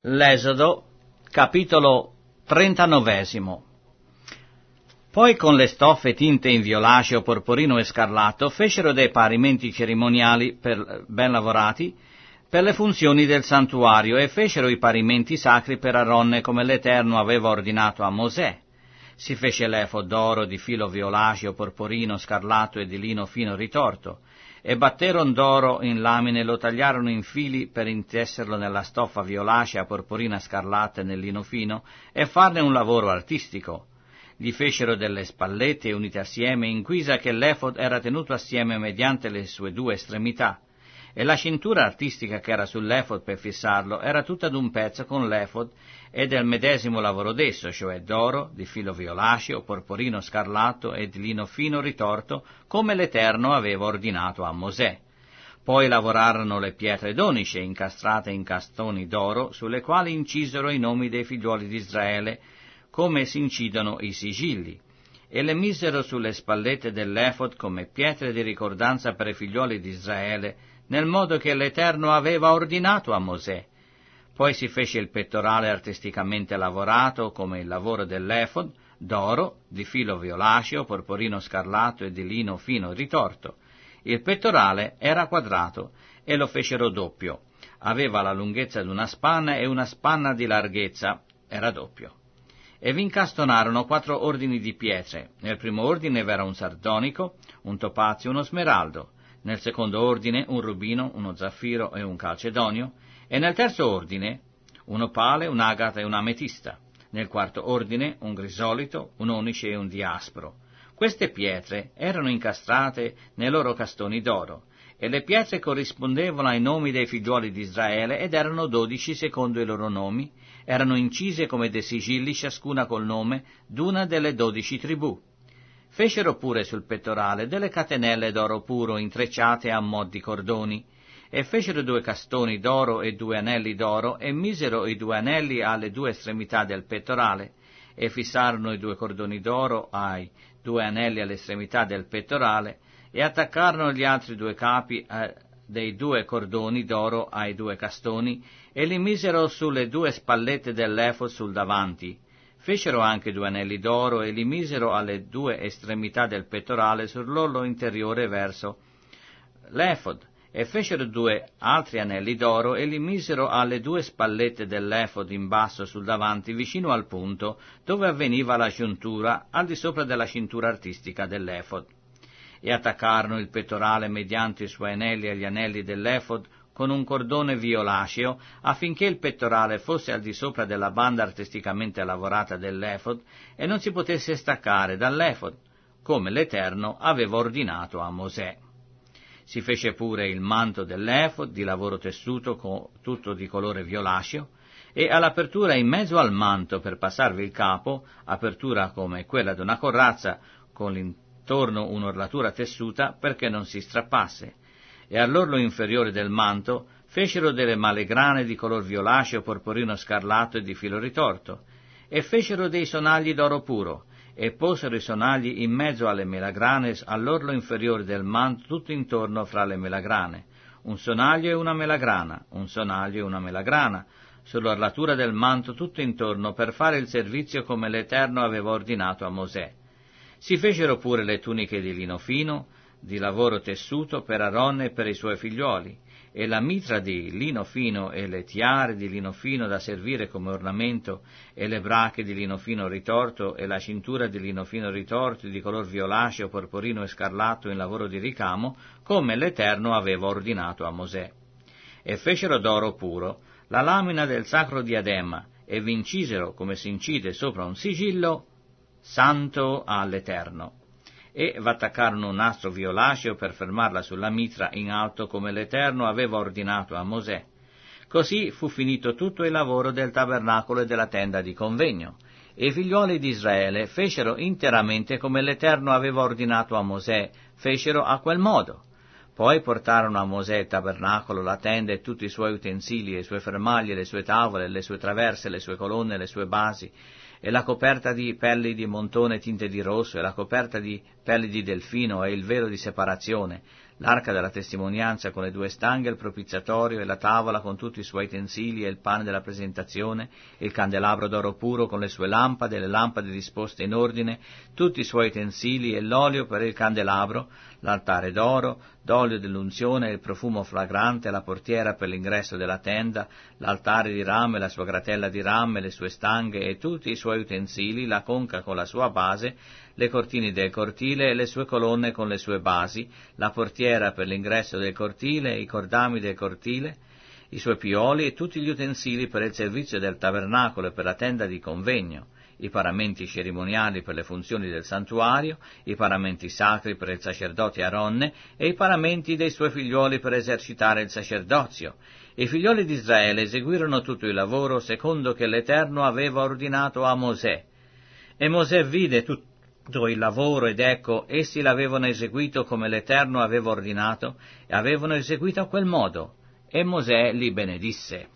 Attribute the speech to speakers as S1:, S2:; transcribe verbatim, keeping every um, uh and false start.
S1: L'Esodo, capitolo trentanovesimo. Poi con le stoffe tinte in violaceo, porporino e scarlatto fecero dei parimenti cerimoniali per, ben lavorati per le funzioni del santuario e fecero i parimenti sacri per Aronne come l'Eterno aveva ordinato a Mosè. Si fece l'efod d'oro di filo violaceo, porporino, scarlatto e di lino fino ritorto, e batteron d'oro in lamine e lo tagliarono in fili per intesserlo nella stoffa violacea, porporina, scarlatta e nel lino fino, e farne un lavoro artistico. Gli fecero delle spallette unite assieme, in guisa che l'efod era tenuto assieme mediante le sue due estremità, e la cintura artistica che era sull'efod per fissarlo era tutta d'un pezzo con l'efod e del medesimo lavoro d'esso, cioè d'oro, di filo violaceo, porporino, scarlatto e di lino fino ritorto, come l'Eterno aveva ordinato a Mosè. Poi lavorarono le pietre d'onice incastrate in castoni d'oro, sulle quali incisero i nomi dei figliuoli di Israele, come si incidono i sigilli, e le misero sulle spallette dell'efod come pietre di ricordanza per i figliuoli di Israele, nel modo che l'Eterno aveva ordinato a Mosè. Poi si fece il pettorale artisticamente lavorato, come il lavoro dell'efod, d'oro, di filo violaceo, porporino, scarlatto e di lino fino ritorto. Il pettorale era quadrato e lo fecero doppio. Aveva la lunghezza di una spanna e una spanna di larghezza, era doppio. E vi incastonarono quattro ordini di pietre. Nel primo ordine v'era un sardonico, un topazio e uno smeraldo. Nel secondo ordine un rubino, uno zaffiro e un calcedonio, e nel terzo ordine un opale, un'agata e un'ametista. Nel quarto ordine un grisolito, un onice e un diaspro. Queste pietre erano incastrate nei loro castoni d'oro, e le pietre corrispondevano ai nomi dei figliuoli di Israele, ed erano dodici secondo i loro nomi, erano incise come dei sigilli, ciascuna col nome d'una delle dodici tribù. Fecero pure sul pettorale delle catenelle d'oro puro intrecciate a mo' di cordoni, e fecero due castoni d'oro e due anelli d'oro, e misero i due anelli alle due estremità del pettorale, e fissarono i due cordoni d'oro ai due anelli alle estremità del pettorale, e attaccarono gli altri due capi eh, dei due cordoni d'oro ai due castoni, e li misero sulle due spallette dell'efod sul davanti. Fecero anche due anelli d'oro e li misero alle due estremità del pettorale sull'orlo interiore verso l'efod, e fecero due altri anelli d'oro e li misero alle due spallette dell'efod in basso sul davanti, vicino al punto dove avveniva la giuntura, al di sopra della cintura artistica dell'efod. E attaccarono il pettorale mediante i suoi anelli agli anelli dell'efod con un cordone violaceo, affinché il pettorale fosse al di sopra della banda artisticamente lavorata dell'efod e non si potesse staccare dall'efod, come l'Eterno aveva ordinato a Mosè. Si fece pure il manto dell'efod di lavoro tessuto, co- tutto di colore violaceo, e all'apertura in mezzo al manto per passarvi il capo, apertura come quella di una corazza, con l'intorno un'orlatura tessuta perché non si strappasse, e all'orlo inferiore del manto fecero delle malegrane di color violaceo, porporino, scarlatto e di filo ritorto, e fecero dei sonagli d'oro puro, e posero i sonagli in mezzo alle melagrane all'orlo inferiore del manto tutto intorno fra le melagrane, un sonaglio e una melagrana, un sonaglio e una melagrana, sull'orlatura del manto tutto intorno per fare il servizio come l'Eterno aveva ordinato a Mosè. Si fecero pure le tuniche di lino fino, di lavoro tessuto per Aronne e per i suoi figliuoli, e la mitra di lino fino e le tiare di lino fino da servire come ornamento, e le brache di lino fino ritorto, e la cintura di lino fino ritorto di color violaceo, porporino e scarlatto in lavoro di ricamo, come l'Eterno aveva ordinato a Mosè. E fecero d'oro puro la lamina del sacro diadema, e vi incisero, come si incide sopra un sigillo, santo all'Eterno. E v'attaccarono un nastro violaceo per fermarla sulla mitra in alto come l'Eterno aveva ordinato a Mosè. Così fu finito tutto il lavoro del tabernacolo e della tenda di convegno, e i figliuoli di Israele fecero interamente come l'Eterno aveva ordinato a Mosè, fecero a quel modo. Poi portarono a Mosè il tabernacolo, la tenda e tutti i suoi utensili, le sue fermaglie, le sue tavole, le sue traverse, le sue colonne, le sue basi, e la coperta di pelli di montone tinte di rosso, e la coperta di pelli di delfino, e il velo di separazione, l'arca della testimonianza con le due stanghe, il propiziatorio e la tavola con tutti i suoi utensili e il pane della presentazione, il candelabro d'oro puro con le sue lampade, le lampade disposte in ordine, tutti i suoi utensili e l'olio per il candelabro, l'altare d'oro, d'olio dell'unzione, il profumo fragrante, la portiera per l'ingresso della tenda, l'altare di rame, la sua gratella di rame, le sue stanghe e tutti i suoi utensili, la conca con la sua base, le cortine del cortile e le sue colonne con le sue basi, la portiera per l'ingresso del cortile, i cordami del cortile, i suoi pioli e tutti gli utensili per il servizio del tabernacolo e per la tenda di convegno, i paramenti cerimoniali per le funzioni del santuario, i paramenti sacri per il sacerdote Aronne e i paramenti dei suoi figlioli per esercitare il sacerdozio. I figlioli di Israele eseguirono tutto il lavoro secondo che l'Eterno aveva ordinato a Mosè. E Mosè vide tutto il lavoro ed ecco, essi l'avevano eseguito come l'Eterno aveva ordinato e avevano eseguito a quel modo. E Mosè li benedisse.